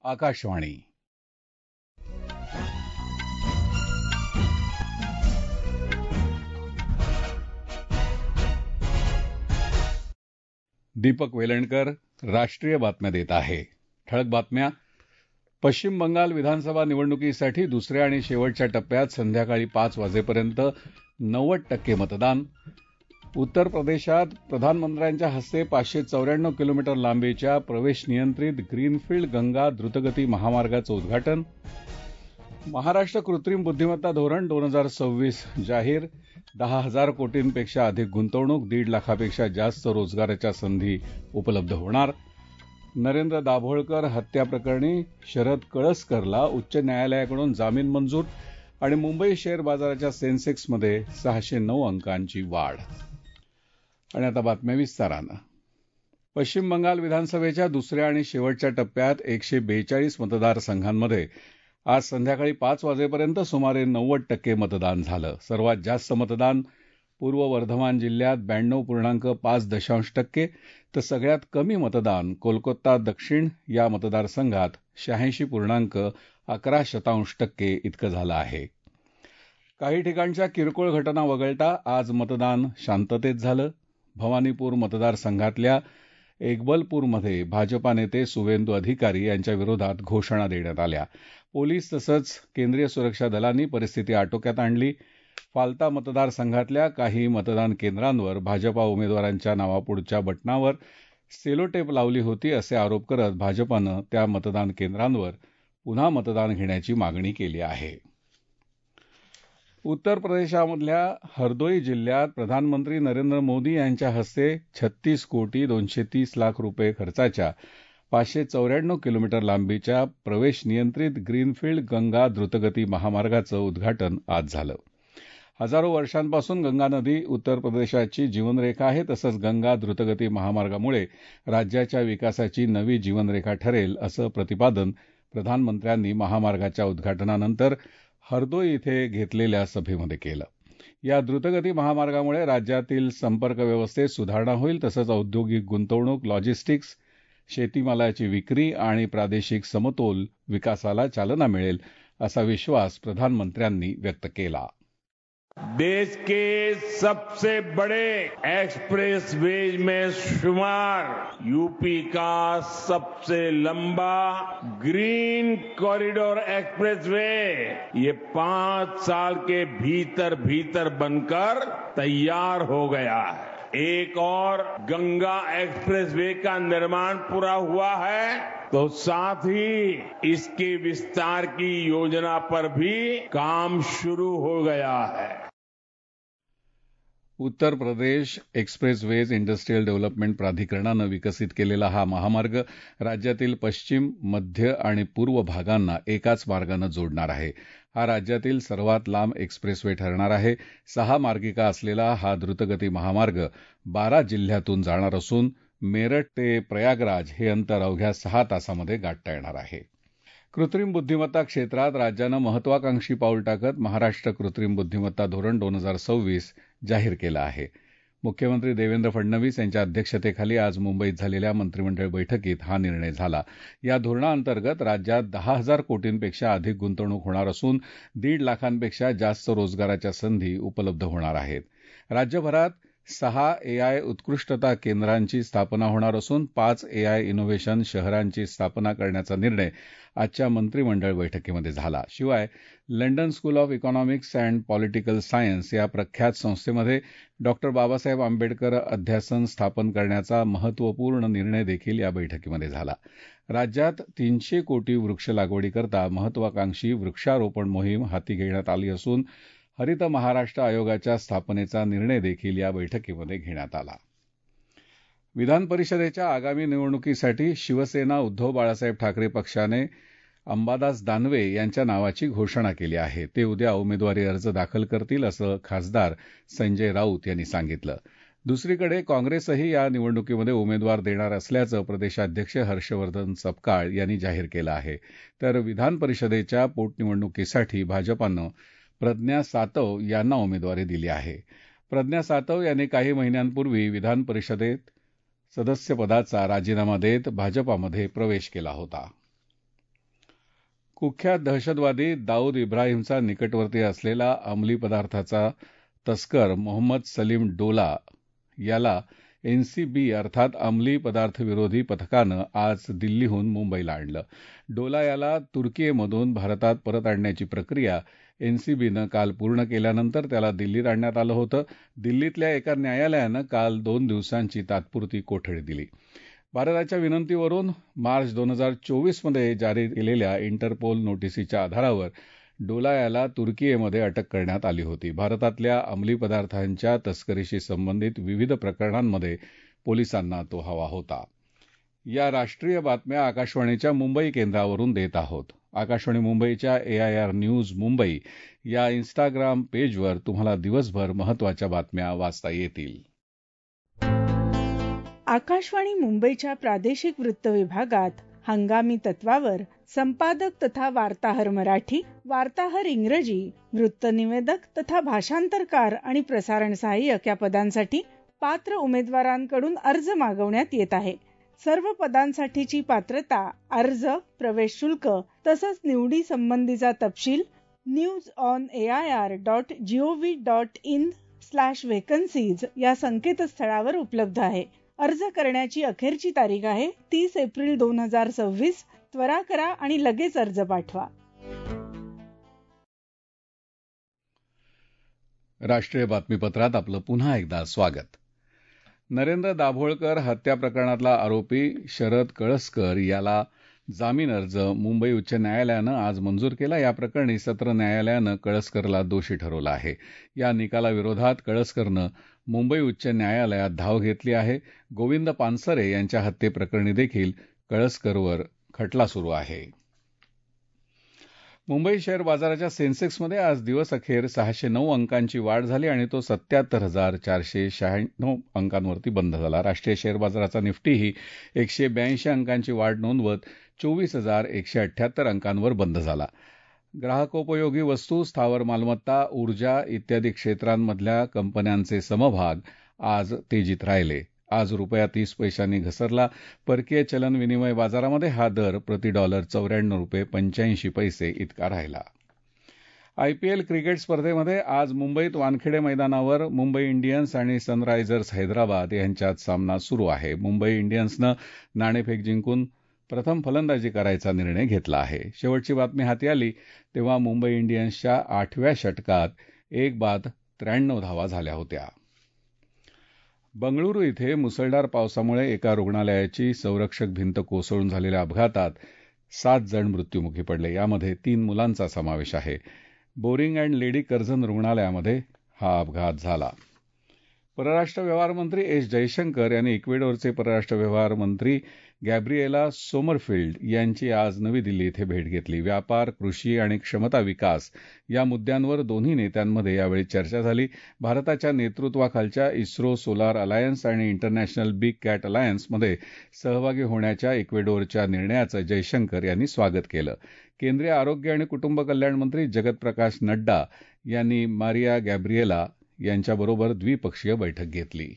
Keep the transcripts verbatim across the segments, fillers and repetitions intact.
आकाशवाणी. दीपक वेलणकर राष्ट्रीय बातम्या देत आहे. ठळक बातम्या. पश्चिम बंगाल विधानसभा निवडणुकीसाठी दुसऱ्या आणि शेवटच्या टप्प्यात संध्याकाळी पाच वाजेपर्यंत नव्वद टक्के मतदान. उत्तर प्रदेशात प्रधानमंत्र्यांच्या हस्ते पाचशे चौऱ्याण्णव किलोमीटर लांबीच्या प्रवेश नियंत्रित ग्रीनफील्ड गंगा द्रुतगती महामार्गाचं उद्घाटन. महाराष्ट्र कृत्रिम बुद्धिमत्ता धोरण दोन हजार सव्वीस जाहीर. दहा हजार कोटींपेक्षा अधिक गुंतवणूक, दीड लाखापेक्षा जास्त रोजगाराच्या संधी उपलब्ध होणार. नरेंद्र दाभोळकर हत्या प्रकरणी शरद कळसकरला उच्च न्यायालयाकडून जामीन मंजूर. आणि मुंबई शेअर बाजाराच्या सेन्सेक्समध्ये सहाशे नऊ अंकांची वाढ. आणि आता बातम्या विस्तारानं. पश्चिम बंगाल विधानसभेच्या दुसऱ्या आणि शेवटच्या टप्प्यात एकशे बेचाळीस मतदारसंघांमध्ये आज संध्याकाळी पाच वाजेपर्यंत सुमारे नव्वद टक्के मतदान झालं. सर्वात जास्त मतदान पूर्व वर्धमान जिल्ह्यात ब्याण्णव पूर्णांक पाच दशांश टक्के तर सगळ्यात कमी मतदान कोलकाता दक्षिण या मतदारसंघात शहाऐंशी पूर्णांक अकरा शतांश टक्के इतकं झालं आहे. काही ठिकाणच्या किरकोळ घटना वगळता आज मतदान शांततेत झालं. भवानीपूर मतदारसंघातल्या एकबलपूरमध्ये भाजपा नेते सुवेंदू अधिकारी यांच्या विरोधात घोषणा देण्यात आल्या. पोलीस तसंच केंद्रीय सुरक्षा दलांनी परिस्थिती आटोक्यात आणली. फाल्ता मतदारसंघातल्या काही मतदान केंद्रांवर भाजपा उमेदवारांच्या नावापुढच्या बटनावर सेलोटेप लावली होती असे आरोप करत भाजपानं त्या मतदान केंद्रांवर पुन्हा मतदान घेण्याची मागणी केली आहे. उत्तर प्रदेशामधल्या हरदोई जिल्ह्यात प्रधानमंत्री नरेंद्र मोदी यांच्या हस्ते छत्तीस कोटी दोनशे तीस लाख रुपये खर्चाच्या पाचशे चौऱ्याण्णव किलोमीटर लांबीच्या प्रवेश नियंत्रित ग्रीनफील्ड गंगा द्रुतगती महामार्गाचं उद्घाटन आज झालं. हजारो वर्षांपासून गंगा नदी उत्तर प्रदेशाची जीवनरेखा आहे. तसंच गंगा द्रुतगती महामार्गामुळे राज्याच्या विकासाची नवी जीवनरेखा ठरेल असं प्रतिपादन प्रधानमंत्र्यांनी महामार्गाच्या उद्घाटनानंतर हरदोई इथे घेतलेल्या सभेमध्ये केलं. या द्रुतगती महामार्गामुळे राज्यातील संपर्क व्यवस्थेत सुधारणा होईल. तसंच औद्योगिक गुंतवणूक, लॉजिस्टिक्स, शेतीमालाची विक्री आणि प्रादेशिक समतोल विकासाला चालना मिळेल असा विश्वास प्रधानमंत्र्यांनी व्यक्त केला. देश के सबसे बड़े एक्सप्रेसवेज में शुमार यूपी का सबसे लंबा ग्रीन कॉरिडोर एक्सप्रेसवे ये पांच साल के भीतर भीतर बनकर तैयार हो गया है. एक और गंगा एक्सप्रेसवे का निर्माण पूरा हुआ है तो साथ ही इसके विस्तार की योजना पर भी काम शुरू हो गया है. Uttar Pradesh expressways industrial development प्राधिकरणानं विकसित केलेला हा महामार्ग राज्यातील पश्चिम, मध्य आणि पूर्व भागांना एकाच मार्गानं जोडणार आहे. हा राज्यातील सर्वात लांब एक्सप्रेसवे ठरणार आहे. सहा मार्गिका असलेला हा द्रुतगती महामार्ग बारा जिल्ह्यातून जाणार असून मेरठ ते प्रयागराज हे अंतर अवघ्या सहा तासामध्ये गाठता येणार आहे. कृत्रिम बुद्धिमत्ता क्षेत्रात राज्यानं महत्वाकांक्षी पाऊल टाकत महाराष्ट्र कृत्रिम बुद्धिमत्ता धोरण दोन हजार सव्वीस जाहीर केलं आहे. मुख्यमंत्री देवेंद्र फडणवीस यांच्या अध्यक्षतेखाली आज मुंबईत झालेल्या मंत्रिमंडळ बैठकीत हा निर्णय झाला. या धोरणाअंतर्गत राज्यात दहा हजार कोटींपेक्षा अधिक गुंतवणूक होणार असून दीड लाखांपेक्षा जास्त रोजगाराच्या संधी उपलब्ध होणार आहेत. राज्यभरात सहा एआय उत्कृष्टता केंद्रांची स्थापना होणार असून पाच एआय इनोव्हेशन शहरांची स्थापना करण्याचा निर्णय आजच्या मंत्रिमंडळ बैठकीमध्ये झाला. शिवाय London School of Economics and Political Science या प्रख्यात संस्थेमध्ये डॉक्टर बाबासाहेब आंबेडकर अध्यासन स्थापन करण्याचा महत्वपूर्ण निर्णय देखील या बैठकीमध्ये झाला. राज्यात तीनशे कोटी वृक्ष लागवडीकरता महत्वाकांक्षी वृक्षारोपण मोहीम हाती घेण्यात आली असून हरित महाराष्ट्र आयोगाच्या स्थापनेचा निर्णय देखील या बैठकीमध्ये घेण्यात आला. विधान परिषदेच्या आगामी निवडणुकीसाठी शिवसेना उद्धव बाळासाहेब ठाकरे पक्षाने अंबादास दानवे यांच्या नावाची घोषणा केली आहे. ते उद्या उमेदवारी अर्ज दाखल करतील असं खासदार संजय राऊत यांनी सांगितलं. दुसरीकडे काँग्रेसही या निवडणुकीमध्ये उमेदवार देणार असल्याचं प्रदेशाध्यक्ष हर्षवर्धन सपकाळ यांनी जाहीर केलं आहे. तर विधान परिषदेच्या पोटनिवडणुकीसाठी भाजपानं प्रज्ञा सातव यांना उमेदवारी दिली आहे. प्रज्ञा सातव यांनी काही महिन्यांपूर्वी विधान परिषदेत सदस्यपदाचा राजीनामा देत भाजपामध्ये प्रवेश केला होता. कुख्यात दहशतवादी दाऊद इब्राहिमचा निकटवर्ती असलेला अंमली पदार्थाचा तस्कर मोहम्मद सलीम डोला याला एनसीबी अर्थात अंमली पदार्थ विरोधी पथकानं आज दिल्लीहून मुंबईला आणलं. डोला याला तुर्कीमधून भारतात परत आणण्याची प्रक्रिया एनसीबीनं काल पूर्ण केल्यानंतर त्याला दिल्लीत आणण्यात आलं होतं. दिल्लीतल्या एका न्यायालयानं काल दोन दिवसांची तात्पुरती कोठडी दिली. भारताच्या विनंतीवरून मार्च दोन हजार चोवीसमध्ये जारी केलेल्या इंटरपोल नोटिसीच्या आधारावर डोला याला तुर्कीमध्ये अटक करण्यात आली होती. भारतातल्या अंमली पदार्थांच्या तस्करीशी संबंधित विविध प्रकरणांमध्ये पोलिसांना तो हवा होता. या राष्ट्रीय बातम्या आकाशवाणीच्या मुंबई केंद्रावरून देत आहोत. आकाशवाणी मुंबईच्या एआयआर न्यूज मुंबई या इन्स्टाग्राम पेजवर तुम्हाला दिवसभर महत्त्वाच्या बातम्या वाचता येतील. आकाशवाणी मुंबईच्या प्रादेशिक वृत्त विभागात हंगामी तत्वावर संपादक तथा वार्ताहर मराठी, वार्ताहर इंग्रजी, वृत्तनिवेदक तथा भाषांतरकार आणि प्रसारण सहाय्यक या पदांसाठी पात्र उमेदवारांकडून अर्ज मागवण्यात येत आहे. सर्व पदांसाठीची पात्रता, अर्ज, प्रवेश शुल्क तसंच निवडी संबंधीचा तपशील news on AIR dot GOV dot in slash vacancies या संकेतस्थळावर उपलब्ध आहे. अर्ज करण्याची अखेरची तारीख आहे तीस एप्रिल दोन हजार सव्वीस. त्वरा करा आणि लगेच अर्ज पाठवा. राष्ट्रीय बातमीपत्रात आपलं पुन्हा एकदा स्वागत. नरेंद्र दाभोळकर हत्या प्रकरणातला आरोपी शरद कळसकर याला जामीन अर्ज मुंबई उच्च न्यायालयानं आज मंजूर केला. या प्रकरणी सत्र न्यायालयानं कळसकरला दोषी ठरवलं आहे. या निकालाविरोधात कळसकरनं मुंबई उच्च न्यायालयात धाव घेतली आहे. गोविंद पानसरे यांच्या हत्येप्रकरणी देखील कळसकरवर खटला सुरू आहे. मुंबई शेअर बाजाराच्या सेन्सेक्समध्ये आज दिवस अखेर सहाशे नऊ अंकांची वाढ झाली आणि तो सत्याहत्तर हजार चारशे शहाण्णव अंकांवरती बंद झाला. राष्ट्रीय शेअर बाजाराचा निफ्टीही एकशे ब्याऐंशी अंकांची वाढ नोंदवत चोवीस हजार एकशे अठ्ठ्याहत्तर अंकांवर बंद झाला. ग्राहकोपयोगी वस्तू, स्थावर मालमत्ता, ऊर्जा इत्यादी क्षेत्रांमधल्या कंपन्यांचे समभाग आज तेजीत राहिले. आज रुपया तीस पैशांनी घसरला. परकीय चलन विनिमय बाजारामध्ये हा दर प्रति डॉलर चौऱ्याण्णव रुपये पंच्याऐंशी पैसे इतका राहिला. आयपीएल क्रिकेट स्पर्धेमध्ये आज मुंबईत वानखेडे मैदानावर मुंबई इंडियन्स आणि सनरायझर्स हैदराबाद यांच्यात सामना सुरू आहे. मुंबई इंडियन्सनं नाणेफेक जिंकून प्रथम फलंदाजी करायचा निर्णय घेतला आहे. शेवटची बातमी हाती आली तेव्हा मुंबई इंडियन्सच्या आठव्या षटकात एक बाद त्र्याण्णव धावा झाल्या होत्या. बंगळुरू इथे मुसळधार पावसामुळे एका रुग्णालयाची संरक्षक भिंत कोसळून झालेल्या अपघातात सात जण मृत्यूमुखी पडले. यामध्ये तीन मुलांचा समावेश आहे. बोरिंग अँड लेडी कर्झन रुग्णालयामध्ये हा अपघात झाला. परराष्ट्र व्यवहार मंत्री एस जयशंकर यांनी इक्वेडोरचे परराष्ट्र व्यवहार मंत्री गॅब्रिएला सोमरफिल्ड यांची आज नवी दिल्ली इथे भेट घेतली. व्यापार, कृषी आणि क्षमता विकास या मुद्द्यांवर दोन्ही नेत्यांमध्ये यावेळी चर्चा झाली. भारताच्या नेतृत्वाखालच्या इस्रो, सोलार अलायन्स आणि इंटरनॅशनल बिग कॅट अलायन्समध्ये सहभागी होण्याच्या इक्वेडोरच्या निर्णयाचं जयशंकर यांनी स्वागत केलं. केंद्रीय आरोग्य आणि कुटुंब कल्याण मंत्री जगत प्रकाश नड्डा यांनी मारिया गॅब्रिएला यांच्याबरोबर द्विपक्षीय बैठक घेतली.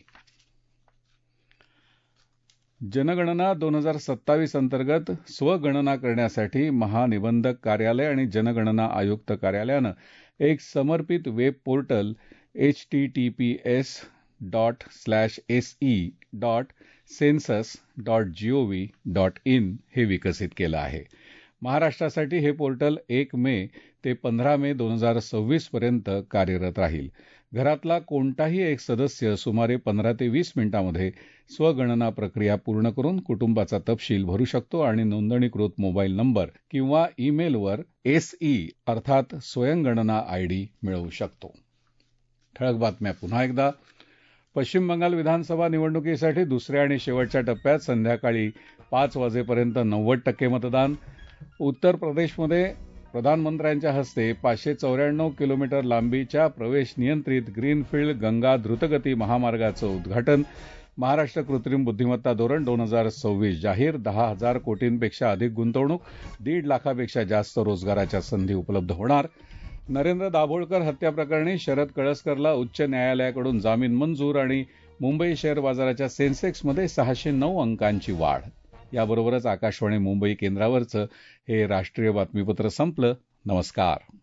जनगणना दोन हजार सत्तावीस अंतर्गत स्वगणना करण्यासाठी महानिबंधक कार्यालय आणि जनगणना आयुक्त कार्यालयानं एक समर्पित web portal H T T P S dot slash S E dot census dot GOV dot in हे विकसित केलं आहे. महाराष्ट्रासाठी हे पोर्टल एक मे ते पंधरा मे दोन हजार सव्वीस पर्यंत कार्यरत राहील. घरातला कोणताही एक सदस्य सुमारे पंधरा ते वीस मिनिटांमध्ये स्वगणना प्रक्रिया पूर्ण करून कुटुंबाचा तपशील भरू शकतो आणि नोंदणीकृत मोबाईल नंबर किंवा ईमेलवर एसई अर्थात स्वयंगणना आयडी मिळवू शकतो. ठळक बातम्या पुन्हा एकदा. पश्चिम बंगाल विधानसभा निवडणुकीसाठी दुसऱ्या आणि शेवटच्या टप्प्यात संध्याकाळी पाच वाजेपर्यंत नव्वद टक्के मतदान. उत्तर प्रदेशमध्ये प्रधानमंत्र्यांच्या हस्ते पाचशे चौऱ्याण्णव किलोमीटर लांबीच्या प्रवेश नियंत्रित ग्रीनफील्ड गंगा द्रुतगती महामार्गाचं उद्घाटन. महाराष्ट्र कृत्रिम बुद्धिमत्ता धोरण दोन हजार सव्वीस जाहीर. दहा हजार कोटींपेक्षा अधिक गुंतवणूक, दीड लाखापेक्षा जास्त रोजगाराच्या संधी उपलब्ध होणार. नरेंद्र दाभोळकर हत्या प्रकरणी शरद कळसकरला उच्च न्यायालयाकडून जामीन मंजूर आणि मुंबई शेअर बाजाराच्या सेन्सेक्समध्ये सहाशे नऊ अंकांची वाढ. याबरोबरच आकाशवाणी मुंबई केंद्रावरचं हे राष्ट्रीय बातमीपत्र संपलं. नमस्कार.